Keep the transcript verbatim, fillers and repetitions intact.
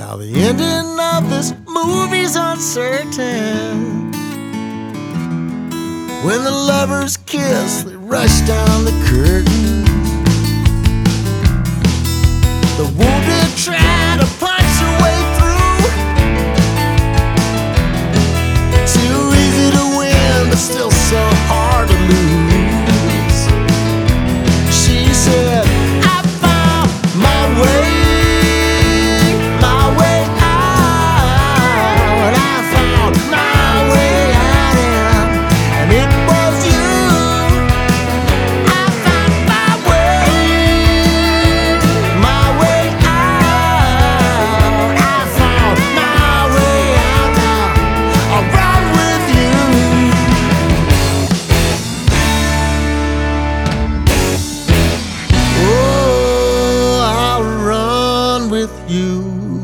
Now the ending of this movie's uncertain. When the lovers kiss, they rush down the curtain. The wounded try to punch their way through. Too easy to win, but still so hard to lose. She said, I found my way, my way out. I found my way out, and, and it was you. I found my way, my way out. I found my way out now. I'll run with you. Oh, I'll run with you.